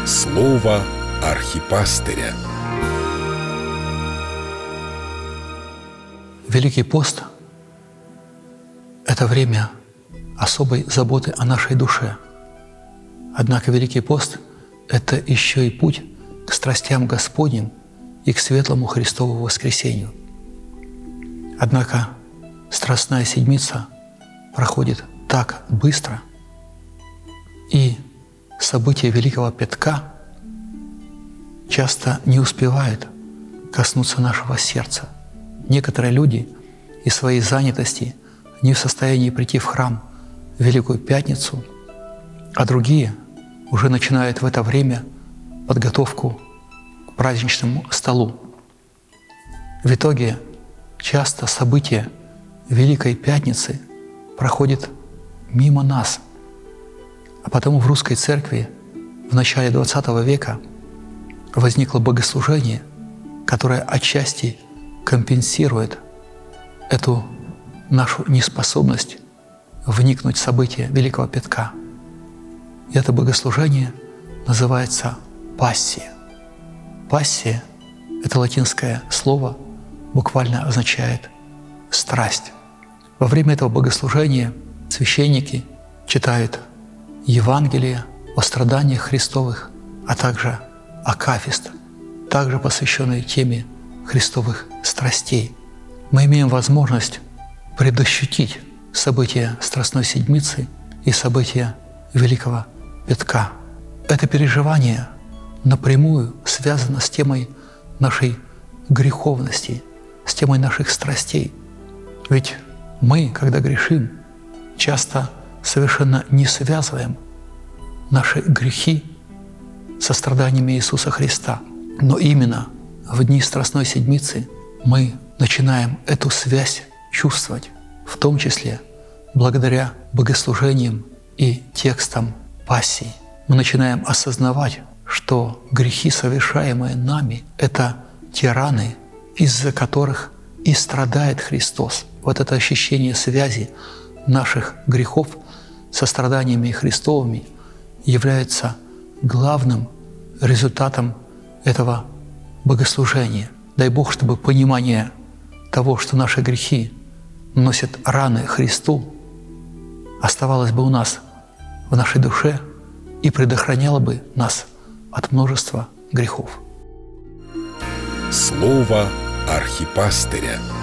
Слово архипастыря. Великий пост – это время особой заботы о нашей душе. Однако Великий пост – это еще и путь к страстям Господним и к светлому Христову воскресению. Однако Страстная Седмица проходит так быстро, и события Великого Пятка часто не успевают коснуться нашего сердца. Некоторые люди из своей занятости не в состоянии прийти в храм в Великую Пятницу, а другие уже начинают в это время подготовку к праздничному столу. В итоге часто события Великой Пятницы проходят мимо нас. А потому в русской церкви в начале XX века возникло богослужение, которое отчасти компенсирует эту нашу неспособность вникнуть в события Великого Пятка. И это богослужение называется «пассия». «Пассия» — это латинское слово, буквально означает «страсть». Во время этого богослужения священники читают Евангелие о страданиях Христовых, а также акафист, также посвященный теме Христовых страстей. Мы имеем возможность предощутить события Страстной Седмицы и события Великого Пятка. Это переживание напрямую связано с темой нашей греховности, с темой наших страстей. Ведь мы, когда грешим, часто совершенно не связываем наши грехи со страданиями Иисуса Христа. Но именно в дни Страстной Седмицы мы начинаем эту связь чувствовать, в том числе благодаря богослужениям и текстам Пассии. Мы начинаем осознавать, что грехи, совершаемые нами, — это те раны, из-за которых и страдает Христос. Вот это ощущение связи наших грехов со страданиями Христовыми является главным результатом этого богослужения. Дай Бог, чтобы понимание того, что наши грехи носят раны Христу, оставалось бы у нас в нашей душе и предохраняло бы нас от множества грехов. Слово архипастыря.